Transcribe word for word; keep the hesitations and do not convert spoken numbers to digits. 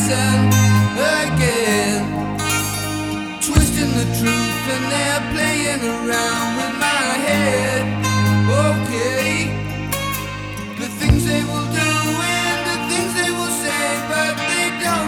listen again. Twisting the truth and they're playing around with my head.